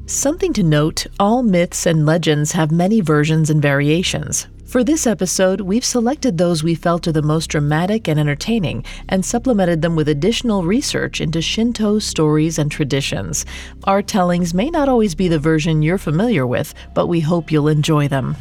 Something to note, all myths and legends have many versions and variations. For this episode, we've selected those we felt are the most dramatic and entertaining and supplemented them with additional research into Shinto stories and traditions. Our tellings may not always be the version you're familiar with, but we hope you'll enjoy them.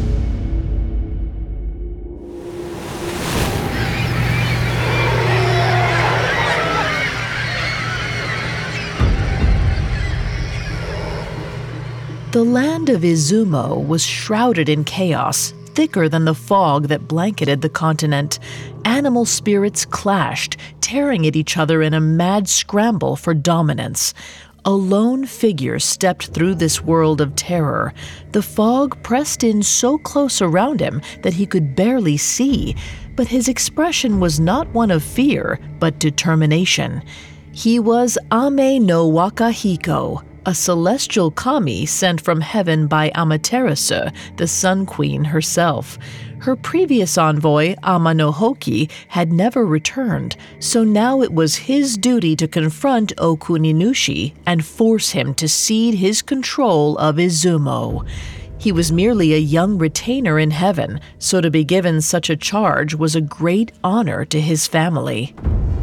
The land of Izumo was shrouded in chaos, thicker than the fog that blanketed the continent. Animal spirits clashed, tearing at each other in a mad scramble for dominance. A lone figure stepped through this world of terror. The fog pressed in so close around him that he could barely see, but his expression was not one of fear, but determination. He was Ame no Wakahiko, a celestial kami sent from heaven by Amaterasu, the Sun Queen herself. Her previous envoy, Amanohoki, had never returned, so now it was his duty to confront Okuninushi and force him to cede his control of Izumo. He was merely a young retainer in heaven, so to be given such a charge was a great honor to his family.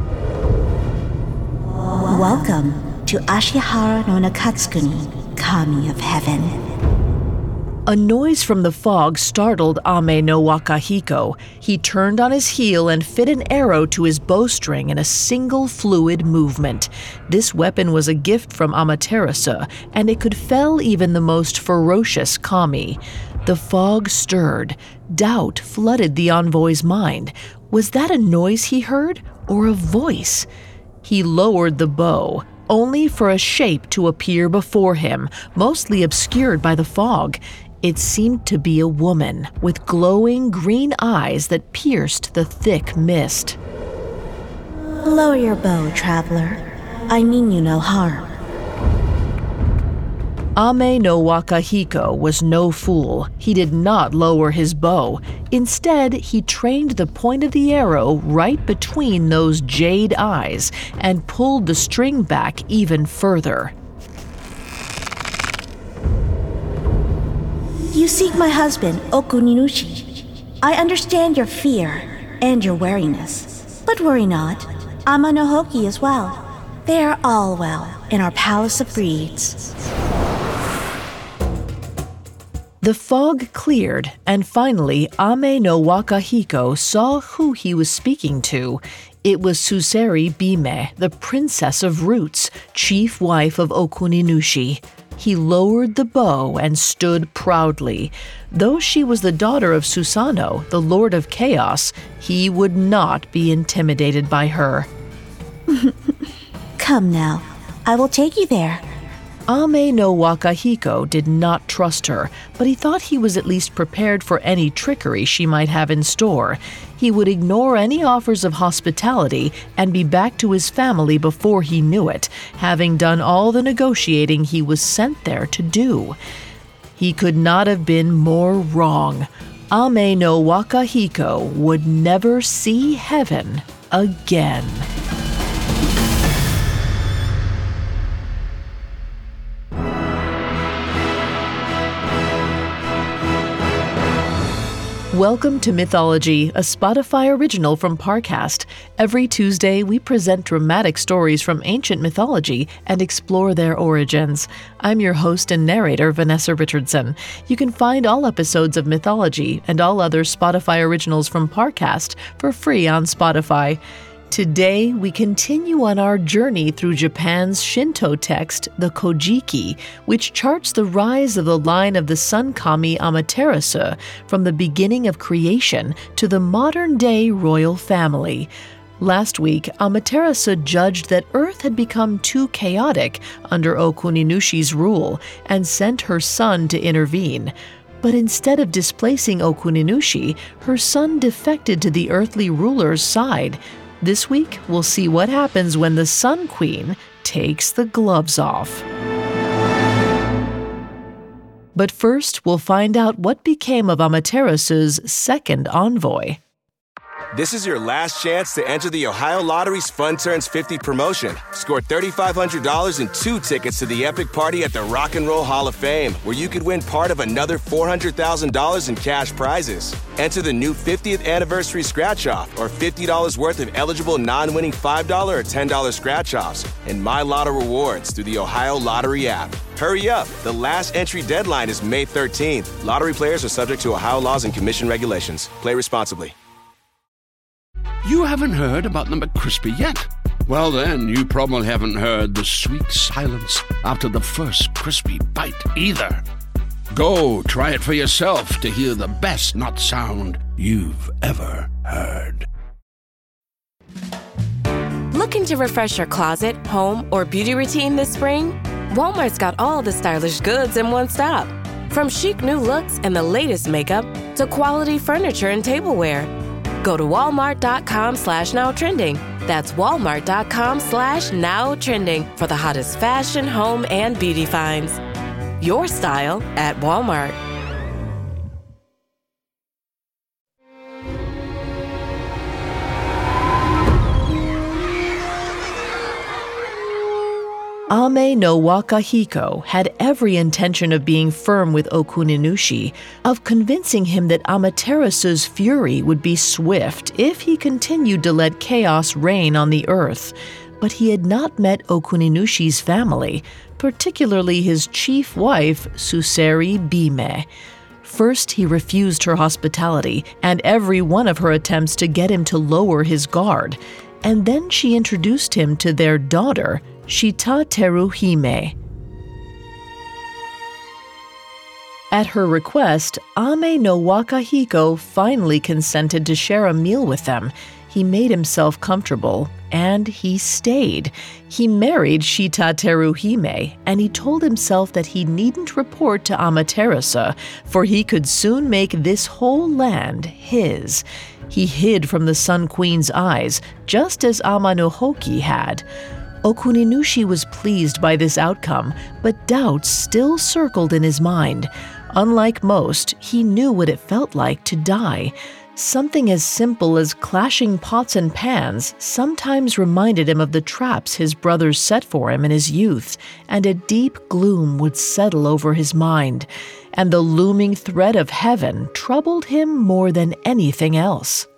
Welcome to Ashihara no Nakatsukuni, Kami of Heaven. A noise from the fog startled Ame no Wakahiko. He turned on his heel and fit an arrow to his bowstring in a single fluid movement. This weapon was a gift from Amaterasu, and it could fell even the most ferocious kami. The fog stirred. Doubt flooded the envoy's mind. Was that a noise he heard, or a voice? He lowered the bow, only for a shape to appear before him, mostly obscured by the fog. It seemed to be a woman, with glowing green eyes that pierced the thick mist. Lower your bow, traveler. I mean you no harm. Ame no Wakahiko was no fool. He did not lower his bow. Instead, he trained the point of the arrow right between those jade eyes and pulled the string back even further. You seek my husband, Okuninushi. I understand your fear and your wariness. But worry not, Amanohoki is well. They are all well in our palace of reeds. The fog cleared, and finally Ame no Wakahiko saw who he was speaking to. It was Suseri Bime, the Princess of Roots, chief wife of Okuninushi. He lowered the bow and stood proudly. Though she was the daughter of Susano, the Lord of Chaos, he would not be intimidated by her. Come now, I will take you there. Ame no Wakahiko did not trust her, but he thought he was at least prepared for any trickery she might have in store. He would ignore any offers of hospitality and be back to his family before he knew it, having done all the negotiating he was sent there to do. He could not have been more wrong. Ame no Wakahiko would never see heaven again. Welcome to Mythology, a Spotify original from Parcast. Every Tuesday, we present dramatic stories from ancient mythology and explore their origins. I'm your host and narrator, Vanessa Richardson. You can find all episodes of Mythology and all other Spotify originals from Parcast for free on Spotify. Today, we continue on our journey through Japan's Shinto text, the Kojiki, which charts the rise of the line of the Sun Kami Amaterasu from the beginning of creation to the modern-day royal family. Last week, Amaterasu judged that Earth had become too chaotic under Okuninushi's rule and sent her son to intervene. But instead of displacing Okuninushi, her son defected to the earthly ruler's side. This week, we'll see what happens when the Sun Queen takes the gloves off. But first, we'll find out what became of Amaterasu's second envoy. This is your last chance to enter the Ohio Lottery's Fun Turns 50 promotion. Score $3,500 and 2 tickets to the epic party at the Rock and Roll Hall of Fame, where you could win part of another $400,000 in cash prizes. Enter the new 50th anniversary scratch-off or $50 worth of eligible non-winning $5 or $10 scratch-offs and My Lotto rewards through the Ohio Lottery app. Hurry up. The last entry deadline is May 13th. Lottery players are subject to Ohio laws and commission regulations. Play responsibly. You haven't heard about the McCrispy yet? Well, then, you probably haven't heard the sweet silence after the first crispy bite either. Go try it for yourself to hear the best nut sound you've ever heard. Looking to refresh your closet, home, or beauty routine this spring? Walmart's got all the stylish goods in one stop. From chic new looks and the latest makeup to quality furniture and tableware. Go to walmart.com/nowtrending. That's walmart.com/nowtrending for the hottest fashion, home, and beauty finds. Your style at Walmart. Ame no Wakahiko had every intention of being firm with Okuninushi, of convincing him that Amaterasu's fury would be swift if he continued to let chaos reign on the earth. But he had not met Okuninushi's family, particularly his chief wife, Suseri Bime. First, he refused her hospitality and every one of her attempts to get him to lower his guard. And then she introduced him to their daughter, Shita Teruhime. At her request, Ame no Wakahiko finally consented to share a meal with them. He made himself comfortable, and he stayed. He married Shita Teruhime, and he told himself that he needn't report to Amaterasu, for he could soon make this whole land his. He hid from the Sun Queen's eyes, just as Amanohoki had. Okuninushi was pleased by this outcome, but doubts still circled in his mind. Unlike most, he knew what it felt like to die. Something as simple as clashing pots and pans sometimes reminded him of the traps his brothers set for him in his youth, and a deep gloom would settle over his mind, and the looming threat of heaven troubled him more than anything else.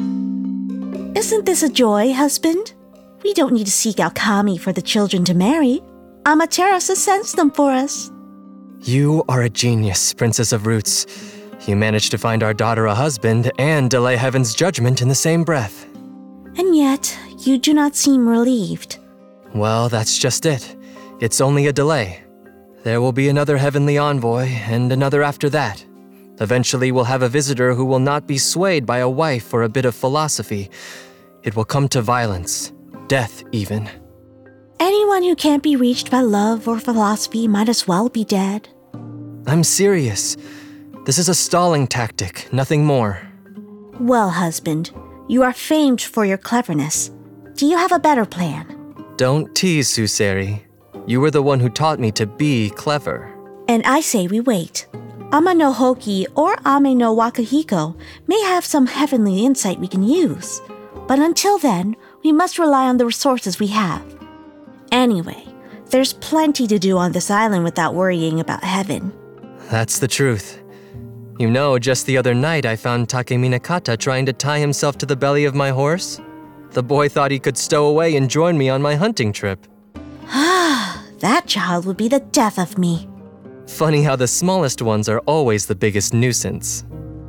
Isn't this a joy, husband? We don't need to seek out Kami for the children to marry. Amaterasu sends them for us. You are a genius, Princess of Roots. You managed to find our daughter a husband and delay heaven's judgment in the same breath. And yet, you do not seem relieved. Well, that's just it. It's only a delay. There will be another heavenly envoy, and another after that. Eventually, we'll have a visitor who will not be swayed by a wife or a bit of philosophy. It will come to violence. Death, even. Anyone who can't be reached by love or philosophy might as well be dead. I'm serious. This is a stalling tactic, nothing more. Well, husband, you are famed for your cleverness. Do you have a better plan? Don't tease, Suseri. You were the one who taught me to be clever. And I say we wait. Amanohoki or Ame no Wakahiko may have some heavenly insight we can use. But until then, we must rely on the resources we have. Anyway, there's plenty to do on this island without worrying about heaven. That's the truth. You know, just the other night I found Takeminakata trying to tie himself to the belly of my horse. The boy thought he could stow away and join me on my hunting trip. That child would be the death of me. Funny how the smallest ones are always the biggest nuisance.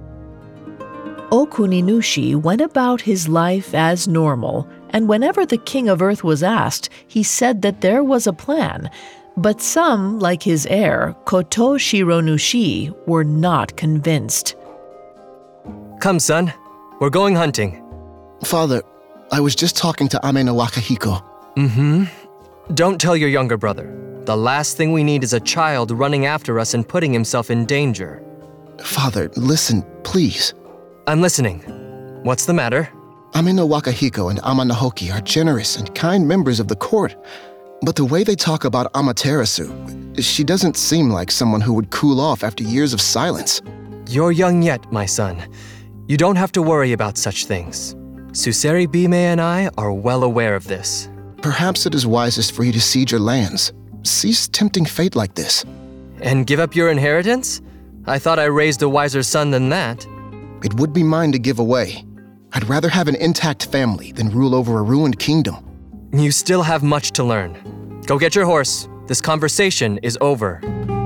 Okuninushi went about his life as normal, and whenever the King of Earth was asked, he said that there was a plan. But some, like his heir, Koto Shironushi, were not convinced. Come, son. We're going hunting. Father, I was just talking to Ame no Wakahiko. Don't tell your younger brother. The last thing we need is a child running after us and putting himself in danger. Father, listen, please. I'm listening. What's the matter? Ame no Wakahiko and Amanohoki are generous and kind members of the court. But the way they talk about Amaterasu, she doesn't seem like someone who would cool off after years of silence. You're young yet, my son. You don't have to worry about such things. Suseri Bime and I are well aware of this. Perhaps it is wisest for you to cede your lands. Cease tempting fate like this. And give up your inheritance? I thought I raised a wiser son than that. It would be mine to give away. I'd rather have an intact family than rule over a ruined kingdom. You still have much to learn. Go get your horse. This conversation is over.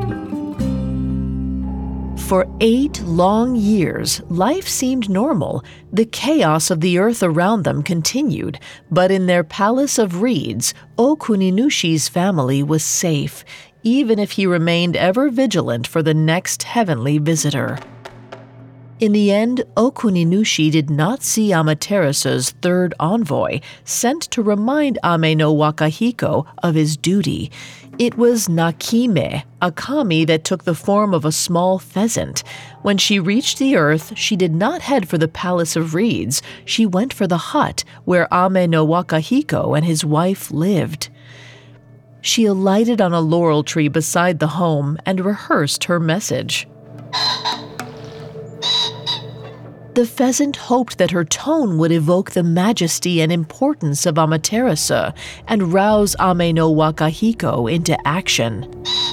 For 8 long years, life seemed normal. The chaos of the earth around them continued, but in their palace of reeds, Okuninushi's family was safe, even if he remained ever vigilant for the next heavenly visitor. In the end, Okuninushi did not see Amaterasu's third envoy, sent to remind Ame no Wakahiko of his duty. It was Nakime, a kami that took the form of a small pheasant. When she reached the earth, she did not head for the Palace of Reeds. She went for the hut where Ame no Wakahiko and his wife lived. She alighted on a laurel tree beside the home and rehearsed her message. The pheasant hoped that her tone would evoke the majesty and importance of Amaterasu and rouse Ame no Wakahiko into action.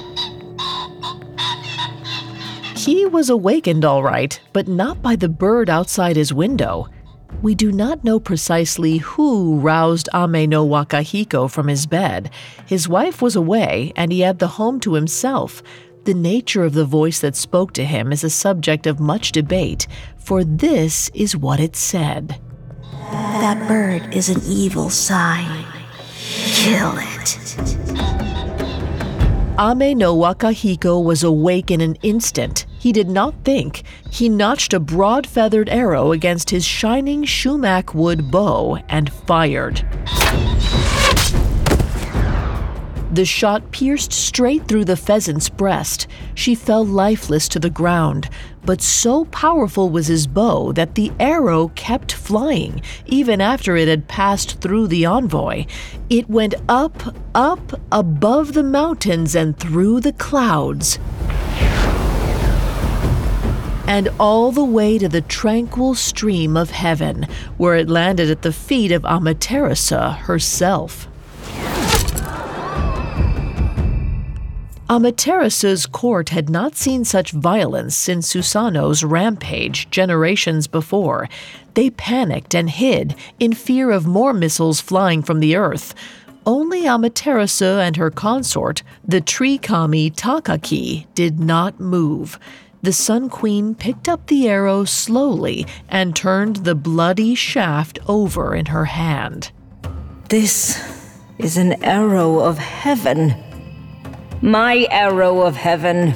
He was awakened all right, but not by the bird outside his window. We do not know precisely who roused Ame no Wakahiko from his bed. His wife was away, and he had the home to himself. The nature of the voice that spoke to him is a subject of much debate, for this is what it said. That bird is an evil sign. Kill it. Ame no Wakahiko was awake in an instant. He did not think. He notched a broad-feathered arrow against his shining sumac wood bow and fired. The shot pierced straight through the pheasant's breast. She fell lifeless to the ground, but so powerful was his bow that the arrow kept flying, even after it had passed through the envoy. It went up, above the mountains and through the clouds, and all the way to the tranquil stream of heaven, where it landed at the feet of Amaterasu herself. Amaterasu's court had not seen such violence since Susanoo's rampage generations before. They panicked and hid in fear of more missiles flying from the earth. Only Amaterasu and her consort, the tree kami Takaki, did not move. The Sun Queen picked up the arrow slowly and turned the bloody shaft over in her hand. This is an arrow of heaven. My arrow of heaven.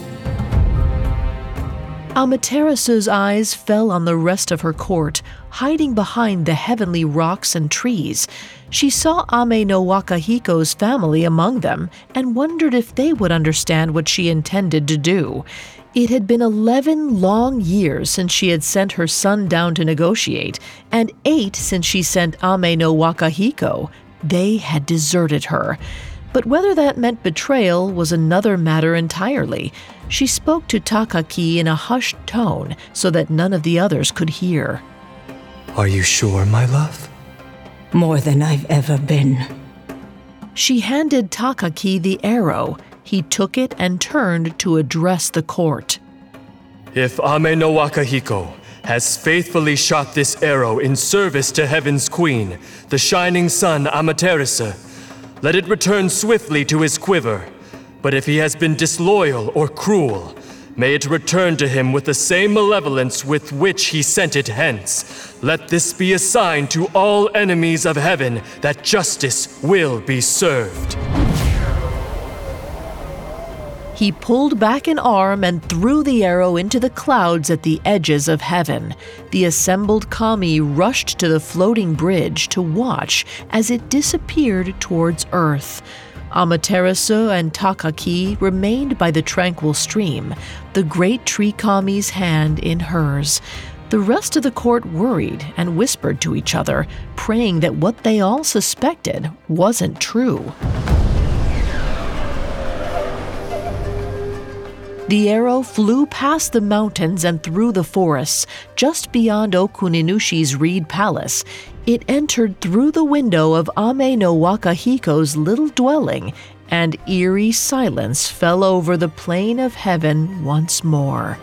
Amaterasu's eyes fell on the rest of her court, hiding behind the heavenly rocks and trees. She saw Ame no Wakahiko's family among them and wondered if they would understand what she intended to do. It had been 11 long years since she had sent her son down to negotiate, and 8 since she sent Ame no Wakahiko. They had deserted her. But whether that meant betrayal was another matter entirely. She spoke to Takaki in a hushed tone so that none of the others could hear. Are you sure, my love? More than I've ever been. She handed Takaki the arrow. He took it and turned to address the court. If Ame no Wakahiko has faithfully shot this arrow in service to Heaven's Queen, the shining sun Amaterasu, let it return swiftly to his quiver. But if he has been disloyal or cruel, may it return to him with the same malevolence with which he sent it hence. Let this be a sign to all enemies of heaven that justice will be served. He pulled back an arm and threw the arrow into the clouds at the edges of heaven. The assembled kami rushed to the floating bridge to watch as it disappeared towards earth. Amaterasu and Takaki remained by the tranquil stream, the great tree kami's hand in hers. The rest of the court worried and whispered to each other, praying that what they all suspected wasn't true. The arrow flew past the mountains and through the forests, just beyond Okuninushi's reed palace. It entered through the window of Ame no Wakahiko's little dwelling, and eerie silence fell over the plain of heaven once more.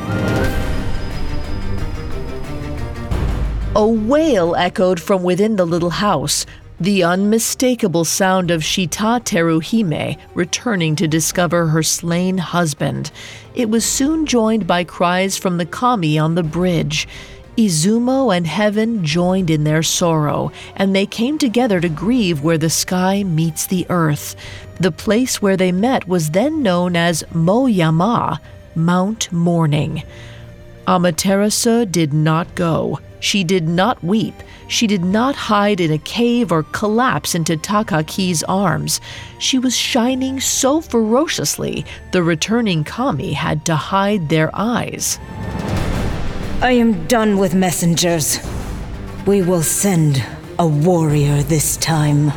A wail echoed from within the little house, the unmistakable sound of Shita Teruhime returning to discover her slain husband. It was soon joined by cries from the kami on the bridge. Izumo and heaven joined in their sorrow, and they came together to grieve where the sky meets the earth. The place where they met was then known as Moyama, Mount Mourning. Amaterasu did not go. She did not weep. She did not hide in a cave or collapse into Takaki's arms. She was shining so ferociously, the returning kami had to hide their eyes. I am done with messengers. We will send a warrior this time.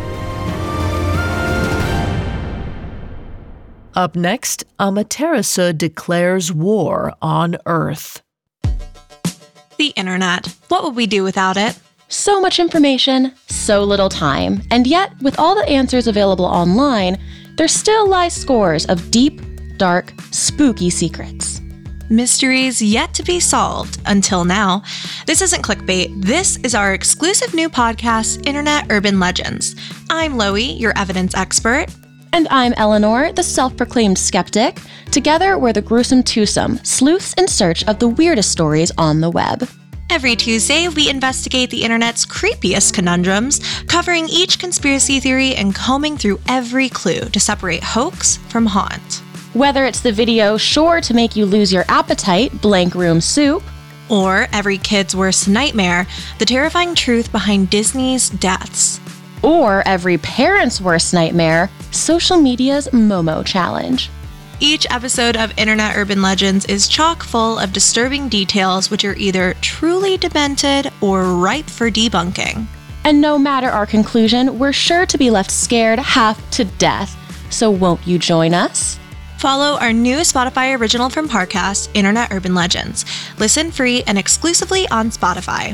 Up next, Amaterasu declares war on Earth. The internet. What would we do without it? So much information, so little time, and yet, with all the answers available online, there still lie scores of deep, dark, spooky secrets. Mysteries yet to be solved until now. This isn't clickbait. This is our exclusive new podcast, Internet Urban Legends. I'm Loie, your evidence expert. And I'm Eleanor, the self-proclaimed skeptic. Together, we're the gruesome twosome, sleuths in search of the weirdest stories on the web. Every Tuesday, we investigate the internet's creepiest conundrums, covering each conspiracy theory and combing through every clue to separate hoax from haunt. Whether it's the video sure to make you lose your appetite, Blank Room Soup, or every kid's worst nightmare, the terrifying truth behind Disney's deaths. Or every parent's worst nightmare, social media's Momo challenge. Each episode of Internet Urban Legends is chock full of disturbing details which are either truly demented or ripe for debunking. And no matter our conclusion, we're sure to be left scared half to death. So won't you join us? Follow our new Spotify original from Parcast, Internet Urban Legends. Listen free and exclusively on Spotify.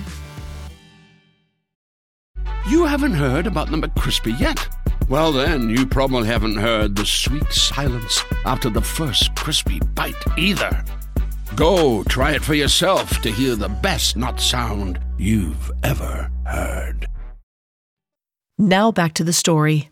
You haven't heard about the McCrispy yet? Well then, you probably haven't heard the sweet silence after the first crispy bite either. Go try it for yourself to hear the best nut sound you've ever heard. Now back to the story.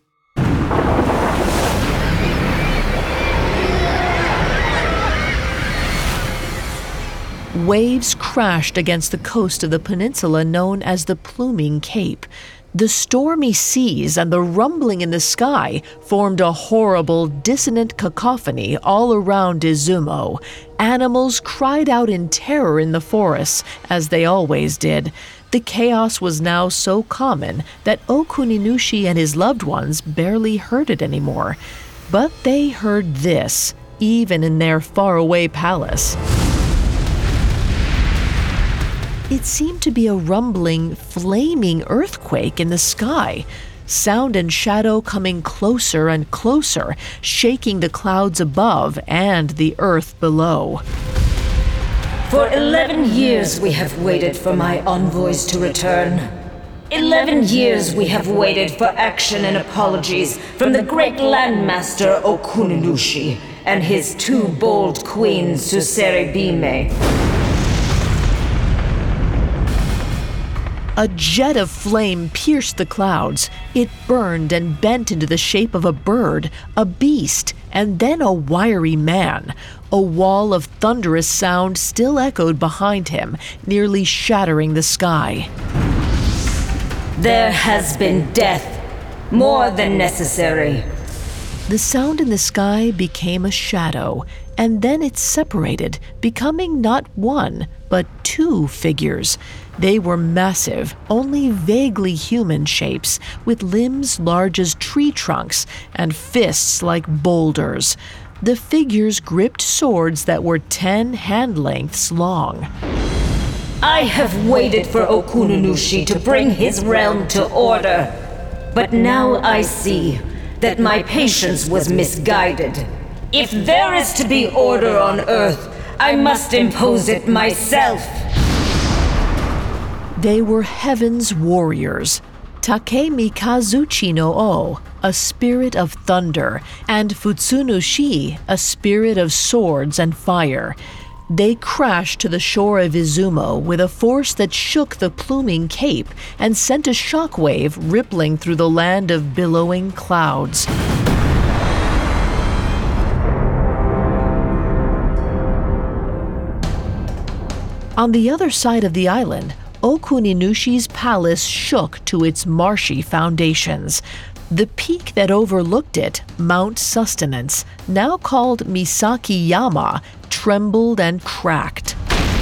Waves crashed against the coast of the peninsula known as the Pluming Cape. The stormy seas and the rumbling in the sky formed a horrible, dissonant cacophony all around Izumo. Animals cried out in terror in the forests, as they always did. The chaos was now so common that Okuninushi and his loved ones barely heard it anymore. But they heard this, even in their faraway palace. It seemed to be a rumbling, flaming earthquake in the sky. Sound and shadow coming closer and closer, shaking the clouds above and the earth below. For 11 years we have waited for my envoys to return. 11 years we have waited for action and apologies from the great landmaster Okuninushi and his two bold queens Suserebime. A jet of flame pierced the clouds. It burned and bent into the shape of a bird, a beast, and then a wiry man. A wall of thunderous sound still echoed behind him, nearly shattering the sky. There has been death, more than necessary. The sound in the sky became a shadow, and then it separated, becoming not one, but two figures. They were massive, only vaguely human shapes, with limbs large as tree trunks and fists like boulders. The figures gripped swords that were 10 hand lengths long. I have waited for Okuninushi to bring his realm to order, but now I see that my patience was misguided. If there is to be order on Earth, I must impose it myself. They were heaven's warriors. Take Mikazuchi no O, a spirit of thunder, and Futsunushi, a spirit of swords and fire. They crashed to the shore of Izumo with a force that shook the pluming cape and sent a shockwave rippling through the land of billowing clouds. On the other side of the island, Okuninushi's palace shook to its marshy foundations. The peak that overlooked it, Mount Sustenance, now called Misaki-yama, trembled and cracked.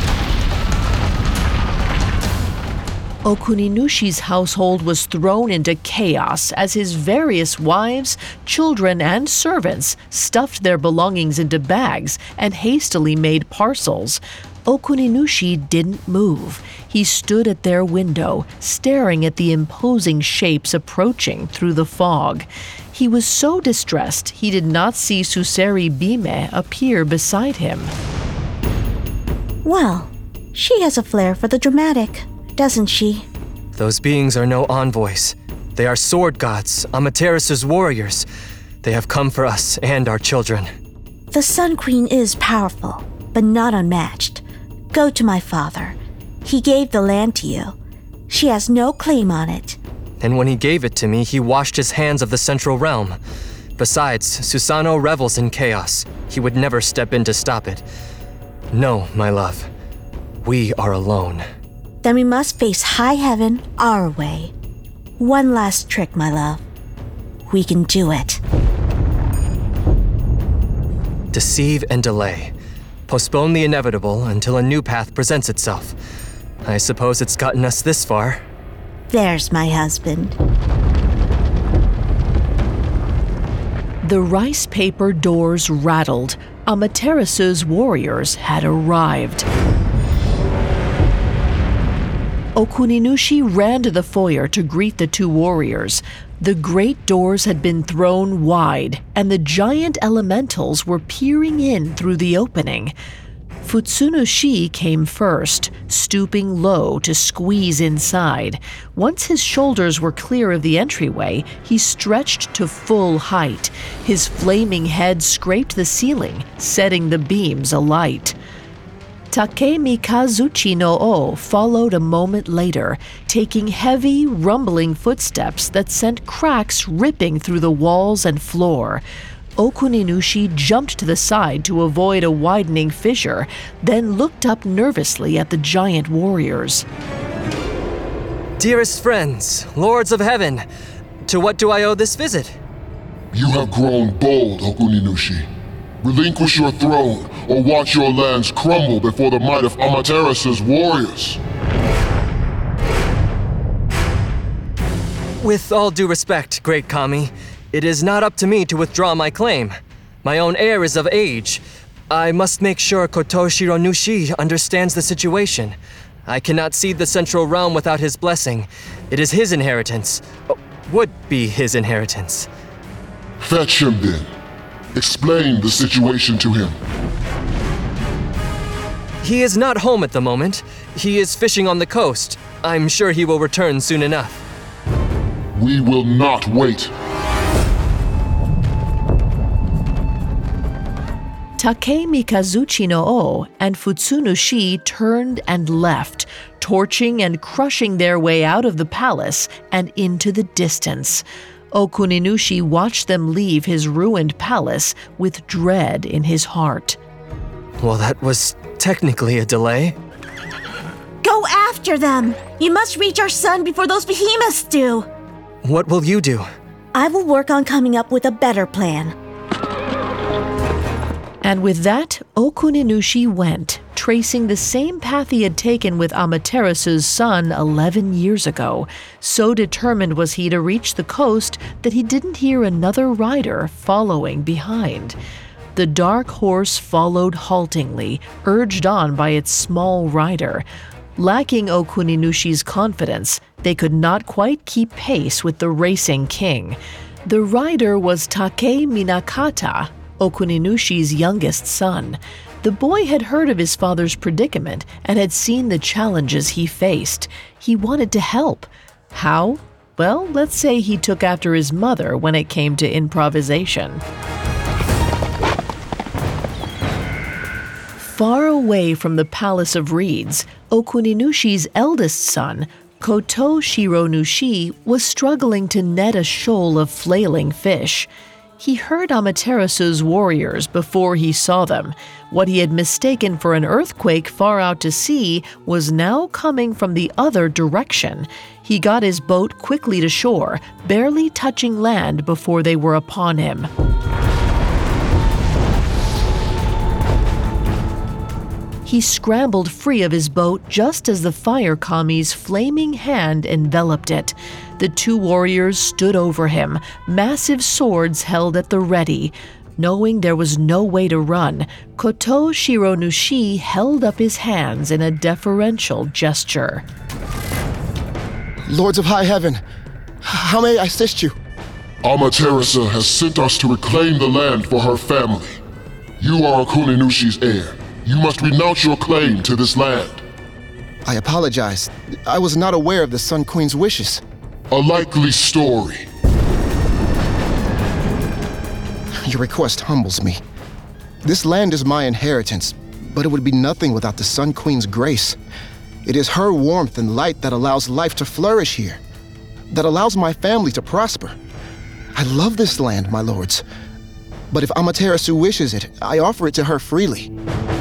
Okuninushi's household was thrown into chaos as his various wives, children, and servants stuffed their belongings into bags and hastily made parcels. Okuninushi didn't move. He stood at their window, staring at the imposing shapes approaching through the fog. He was so distressed he did not see Suseri Bime appear beside him. Well, she has a flair for the dramatic, doesn't she? Those beings are no envoys. They are sword gods, Amaterasu's warriors. They have come for us and our children. The Sun Queen is powerful, but not unmatched. Go to my father. He gave the land to you. She has no claim on it. And when he gave it to me, he washed his hands of the central realm. Besides, Susano revels in chaos. He would never step in to stop it. No, my love. We are alone. Then we must face high heaven our way. One last trick, my love. We can do it. Deceive and delay. Postpone the inevitable until a new path presents itself. I suppose it's gotten us this far. There's my husband. The rice paper doors rattled. Amaterasu's warriors had arrived. Okuninushi ran to the foyer to greet the two warriors. The great doors had been thrown wide, and the giant elementals were peering in through the opening. Futsunushi came first, stooping low to squeeze inside. Once his shoulders were clear of the entryway, he stretched to full height. His flaming head scraped the ceiling, setting the beams alight. Take Mikazuchi no O followed a moment later, taking heavy, rumbling footsteps that sent cracks ripping through the walls and floor. Okuninushi jumped to the side to avoid a widening fissure, then looked up nervously at the giant warriors. Dearest friends, lords of heaven, to what do I owe this visit? You have grown bold, Okuninushi. Relinquish your throne, or watch your lands crumble before the might of Amaterasu's warriors. With all due respect, great Kami, it is not up to me to withdraw my claim. My own heir is of age. I must make sure Kotoshiro Nushi understands the situation. I cannot cede the central realm without his blessing. It is his inheritance. Would be his inheritance. Fetch him then. Explain the situation to him. He is not home at the moment. He is fishing on the coast. I'm sure he will return soon enough. We will not wait. Take Mikazuchi no O and Futsunushi turned and left, torching and crushing their way out of the palace and into the distance. Okuninushi watched them leave his ruined palace with dread in his heart. Well, that was technically a delay. Go after them! You must reach our son before those behemoths do! What will you do? I will work on coming up with a better plan. And with that, Okuninushi went, tracing the same path he had taken with Amaterasu's son 11 years ago. So determined was he to reach the coast that he didn't hear another rider following behind. The dark horse followed haltingly, urged on by its small rider. Lacking Okuninushi's confidence, they could not quite keep pace with the racing king. The rider was Take Minakata. Okuninushi's youngest son. The boy had heard of his father's predicament and had seen the challenges he faced. He wanted to help. How? Well, let's say he took after his mother when it came to improvisation. Far away from the Palace of Reeds, Okuninushi's eldest son, Koto Shironushi, was struggling to net a shoal of flailing fish. He heard Amaterasu's warriors before he saw them. What he had mistaken for an earthquake far out to sea was now coming from the other direction. He got his boat quickly to shore, barely touching land before they were upon him. He scrambled free of his boat just as the fire kami's flaming hand enveloped it. The two warriors stood over him, massive swords held at the ready. Knowing there was no way to run, Koto Shironushi held up his hands in a deferential gesture. Lords of High Heaven, how may I assist you? Amaterasu has sent us to reclaim the land for her family. You are Okuninushi's heir. You must renounce your claim to this land. I apologize. I was not aware of the Sun Queen's wishes. A likely story. Your request humbles me. This land is my inheritance, but it would be nothing without the Sun Queen's grace. It is her warmth and light that allows life to flourish here, that allows my family to prosper. I love this land, my lords. But if Amaterasu wishes it, I offer it to her freely.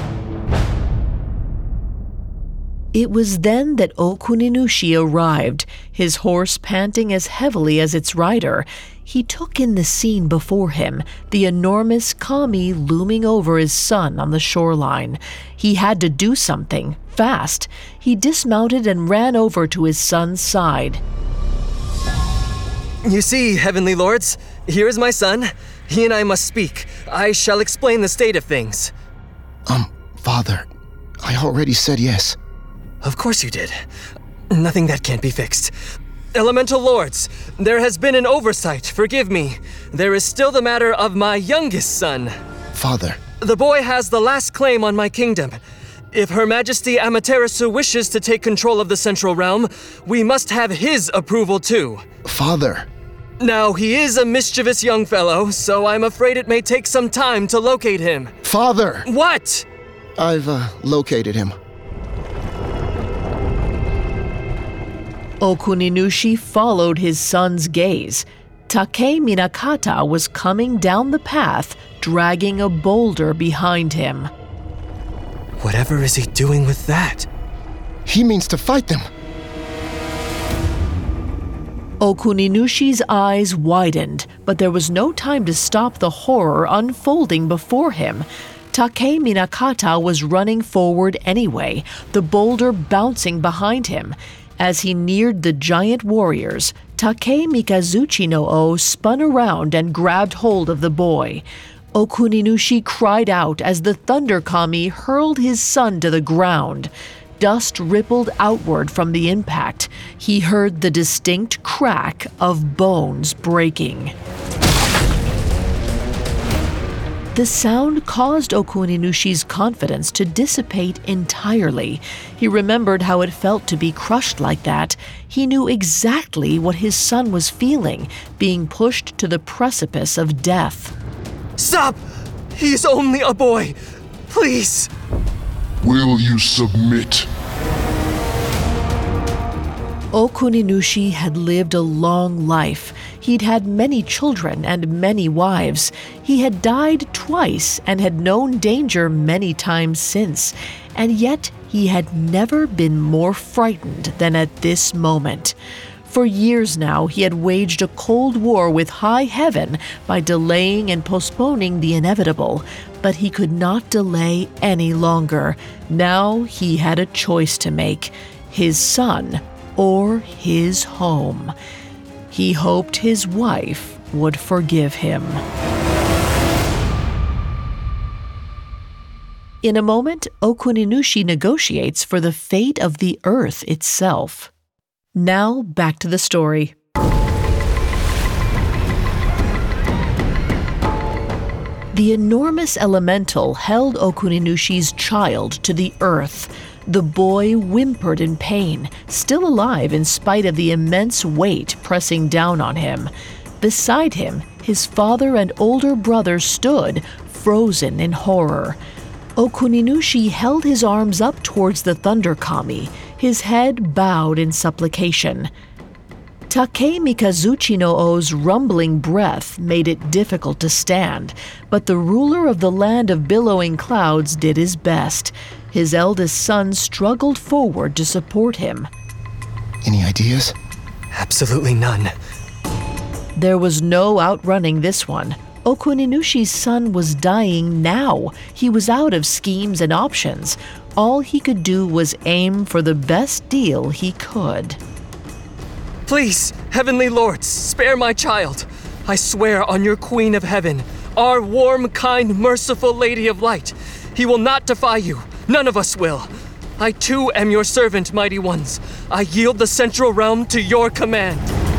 It was then that Okuninushi arrived, his horse panting as heavily as its rider. He took in the scene before him, the enormous kami looming over his son on the shoreline. He had to do something, fast. He dismounted and ran over to his son's side. You see, Heavenly Lords, here is my son. He and I must speak. I shall explain the state of things. Father, I already said yes. Of course you did. Nothing that can't be fixed. Elemental Lords, there has been an oversight, forgive me. There is still the matter of my youngest son. Father. The boy has the last claim on my kingdom. If Her Majesty Amaterasu wishes to take control of the Central Realm, we must have his approval too. Father. Now, he is a mischievous young fellow, so I'm afraid it may take some time to locate him. Father! What? I've located him. Okuninushi followed his son's gaze. Take Minakata was coming down the path, dragging a boulder behind him. Whatever is he doing with that? He means to fight them. Okuninushi's eyes widened, but there was no time to stop the horror unfolding before him. Take Minakata was running forward anyway, the boulder bouncing behind him. As he neared the giant warriors, Take Mikazuchi no O spun around and grabbed hold of the boy. Okuninushi cried out as the Thunder Kami hurled his son to the ground. Dust rippled outward from the impact. He heard the distinct crack of bones breaking. The sound caused Okuninushi's confidence to dissipate entirely. He remembered how it felt to be crushed like that. He knew exactly what his son was feeling, being pushed to the precipice of death. Stop! He's only a boy. Please! Will you submit? Okuninushi had lived a long life. He'd had many children and many wives. He had died twice and had known danger many times since. And yet he had never been more frightened than at this moment. For years now, he had waged a cold war with High Heaven by delaying and postponing the inevitable. But he could not delay any longer. Now he had a choice to make: his son or his home. He hoped his wife would forgive him. In a moment, Okuninushi negotiates for the fate of the earth itself. Now, back to the story. The enormous elemental held Okuninushi's child to the earth. The boy whimpered in pain, still alive in spite of the immense weight pressing down on him. Beside him, his father and older brother stood, frozen in horror. Okuninushi held his arms up towards the Thunder Kami, his head bowed in supplication. Take Mikazuchi no O's rumbling breath made it difficult to stand, but the ruler of the land of billowing clouds did his best. His eldest son struggled forward to support him. Any ideas? Absolutely none. There was no outrunning this one. Okuninushi's son was dying now. He was out of schemes and options. All he could do was aim for the best deal he could. Please, Heavenly Lords, spare my child. I swear on your Queen of Heaven, our warm, kind, merciful Lady of Light. He will not defy you. None of us will. I too am your servant, mighty ones. I yield the Central Realm to your command.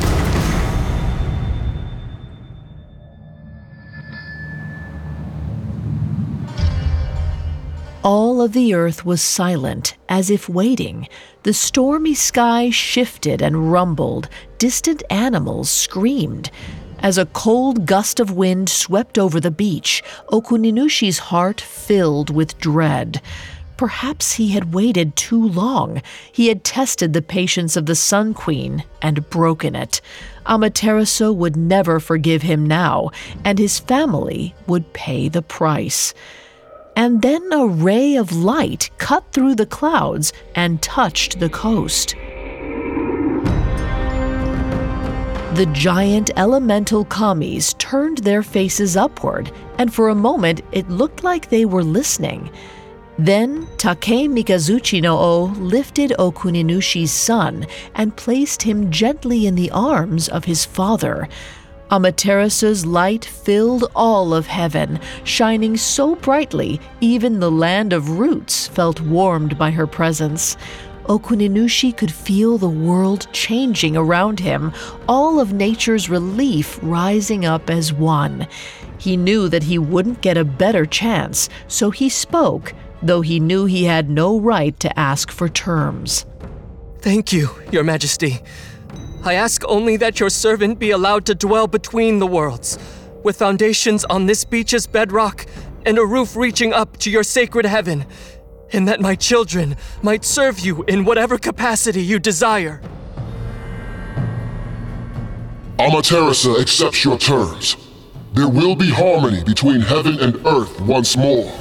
All of the earth was silent, as if waiting. The stormy sky shifted and rumbled. Distant animals screamed. As a cold gust of wind swept over the beach, Okuninushi's heart filled with dread. Perhaps he had waited too long. He had tested the patience of the Sun Queen and broken it. Amaterasu would never forgive him now, and his family would pay the price. And then a ray of light cut through the clouds and touched the coast. The giant elemental kamis turned their faces upward, and for a moment it looked like they were listening. Then Take Mikazuchi no O lifted Okuninushi's son and placed him gently in the arms of his father. Amaterasu's light filled all of heaven, shining so brightly even the land of roots felt warmed by her presence. Okuninushi could feel the world changing around him, all of nature's relief rising up as one. He knew that he wouldn't get a better chance, so he spoke, though he knew he had no right to ask for terms. Thank you, Your Majesty. I ask only that your servant be allowed to dwell between the worlds, with foundations on this beach's bedrock and a roof reaching up to your sacred heaven, and that my children might serve you in whatever capacity you desire. Amaterasu accepts your terms. There will be harmony between heaven and earth once more.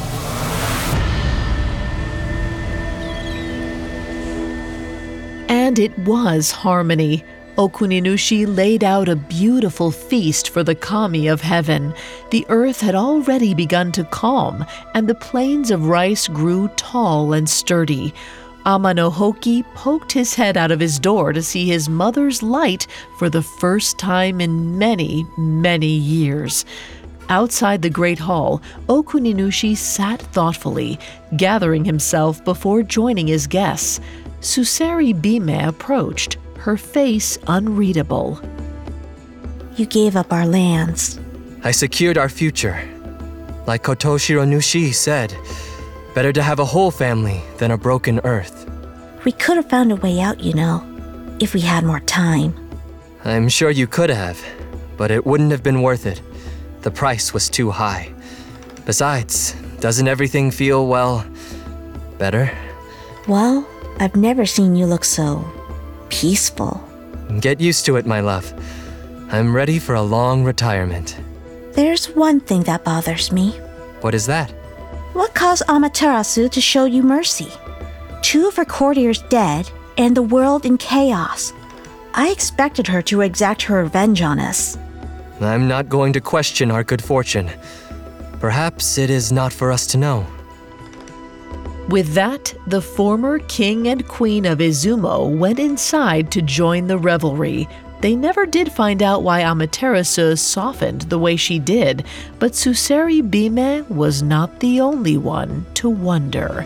And it was harmony. Okuninushi laid out a beautiful feast for the kami of heaven. The earth had already begun to calm, and the plains of rice grew tall and sturdy. Amanohoki poked his head out of his door to see his mother's light for the first time in many, many years. Outside the great hall, Okuninushi sat thoughtfully, gathering himself before joining his guests. Suseri Bime approached, her face unreadable. You gave up our lands. I secured our future. Like Kotoshiro Nushi said, better to have a whole family than a broken earth. We could have found a way out, you know, if we had more time. I'm sure you could have, but it wouldn't have been worth it. The price was too high. Besides, doesn't everything feel, well, better? Well, I've never seen you look so peaceful. Get used to it, my love. I'm ready for a long retirement. There's one thing that bothers me. What is that? What caused Amaterasu to show you mercy? 2 of her courtiers dead, and the world in chaos. I expected her to exact her revenge on us. I'm not going to question our good fortune. Perhaps it is not for us to know. With that, the former king and queen of Izumo went inside to join the revelry. They never did find out why Amaterasu softened the way she did, but Suseri Bime was not the only one to wonder.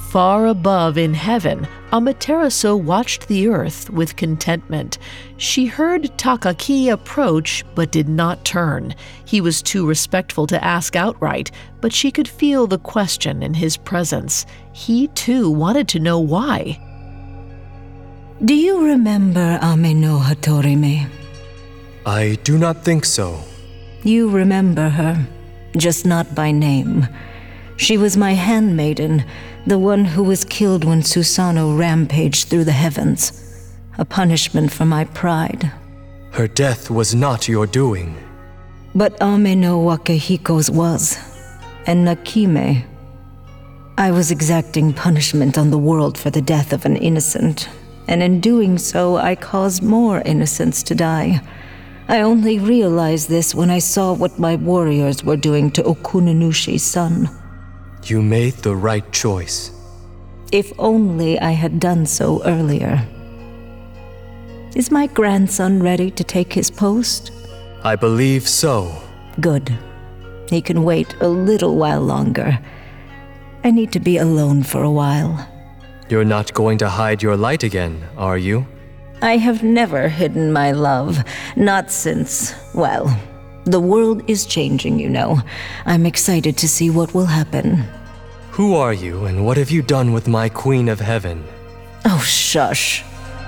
Far above in heaven, Amaterasu watched the earth with contentment. She heard Takaki approach but did not turn. He was too respectful to ask outright, but she could feel the question in his presence. He too wanted to know why. Do you remember Ame no Hatorime? I do not think so. You remember her, just not by name. She was my handmaiden, the one who was killed when Susanoo rampaged through the heavens. A punishment for my pride. Her death was not your doing. But Ame no Wakehiko's was, and Nakime. I was exacting punishment on the world for the death of an innocent, and in doing so I caused more innocents to die. I only realized this when I saw what my warriors were doing to Okuninushi's son. You made the right choice. If only I had done so earlier. Is my grandson ready to take his post? I believe so. Good. He can wait a little while longer. I need to be alone for a while. You're not going to hide your light again, are you? I have never hidden my love. Not since, well, the world is changing, you know. I'm excited to see what will happen. Who are you, and what have you done with my Queen of Heaven? Oh, shush.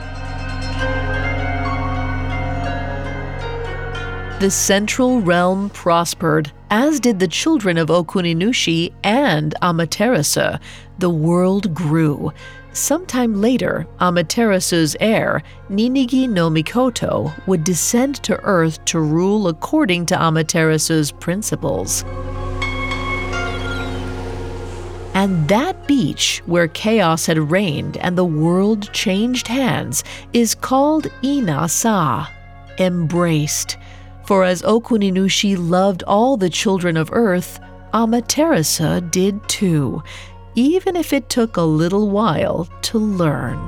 The Central Realm prospered, as did the children of Okuninushi and Amaterasu. The world grew. Sometime later, Amaterasu's heir, Ninigi no Mikoto, would descend to Earth to rule according to Amaterasu's principles. And that beach, where chaos had reigned and the world changed hands, is called Ina-sa, embraced. For as Okuninushi loved all the children of Earth, Amaterasu did too, even if it took a little while to learn.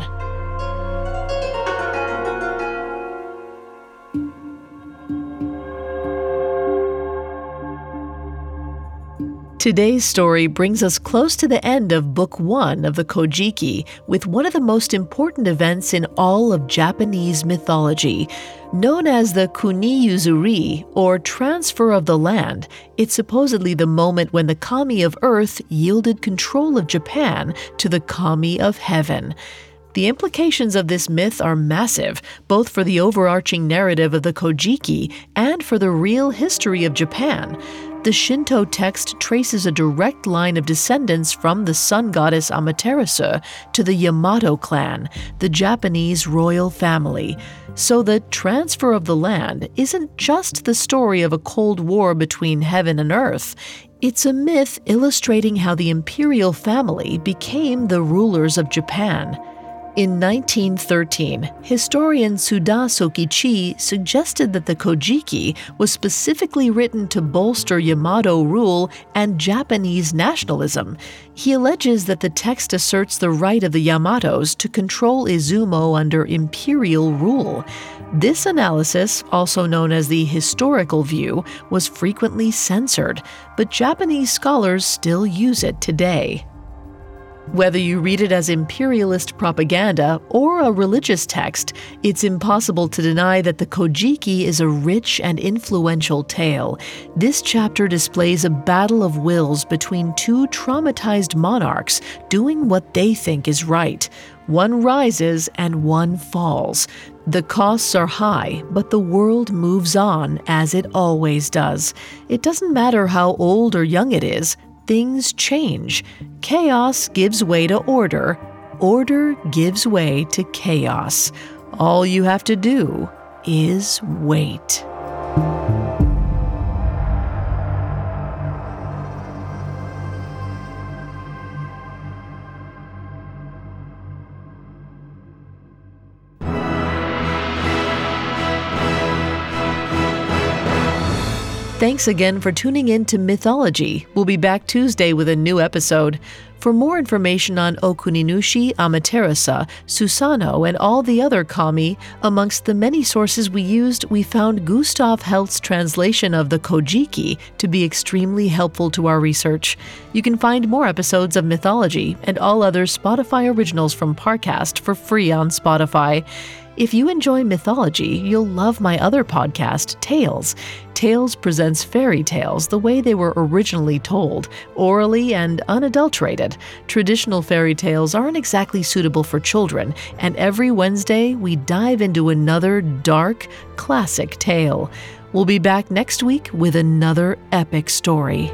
Today's story brings us close to the end of Book 1 of the Kojiki, with one of the most important events in all of Japanese mythology. Known as the Kuni-Yuzuri, or Transfer of the Land, it's supposedly the moment when the Kami of Earth yielded control of Japan to the Kami of Heaven. The implications of this myth are massive, both for the overarching narrative of the Kojiki and for the real history of Japan. The Shinto text traces a direct line of descendants from the sun goddess Amaterasu to the Yamato clan, the Japanese royal family. So the transfer of the land isn't just the story of a cold war between heaven and earth. It's a myth illustrating how the imperial family became the rulers of Japan. In 1913, historian Suda Sokichi suggested that the Kojiki was specifically written to bolster Yamato rule and Japanese nationalism. He alleges that the text asserts the right of the Yamatos to control Izumo under imperial rule. This analysis, also known as the historical view, was frequently censored, but Japanese scholars still use it today. Whether you read it as imperialist propaganda or a religious text, it's impossible to deny that the Kojiki is a rich and influential tale. This chapter displays a battle of wills between two traumatized monarchs doing what they think is right. One rises and one falls. The costs are high, but the world moves on as it always does. It doesn't matter how old or young it is. Things change. Chaos gives way to order. Order gives way to chaos. All you have to do is wait. Thanks again for tuning in to Mythology. We'll be back Tuesday with a new episode. For more information on Okuninushi, Amaterasu, Susanoo, and all the other kami, amongst the many sources we used, we found Gustav Helt's translation of the Kojiki to be extremely helpful to our research. You can find more episodes of Mythology and all other Spotify originals from Parcast for free on Spotify. If you enjoy mythology, you'll love my other podcast, Tales. Tales presents fairy tales the way they were originally told, orally and unadulterated. Traditional fairy tales aren't exactly suitable for children, and every Wednesday we dive into another dark, classic tale. We'll be back next week with another epic story.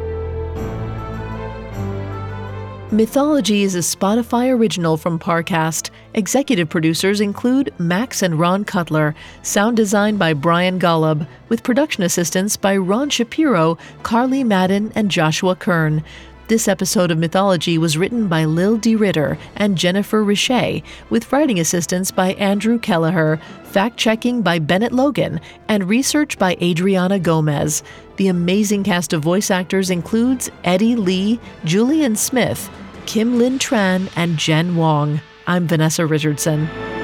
Mythology is a Spotify original from Parcast. Executive producers include Max and Ron Cutler. Sound design by Brian Golub, with production assistance by Ron Shapiro, Carly Madden, and Joshua Kern. This episode of Mythology was written by Lil D. Ritter and Jennifer Richey, with writing assistance by Andrew Kelleher, fact-checking by Bennett Logan, and research by Adriana Gomez. The amazing cast of voice actors includes Eddie Lee, Julian Smith, Kim Lin Tran, and Jen Wong. I'm Vanessa Richardson.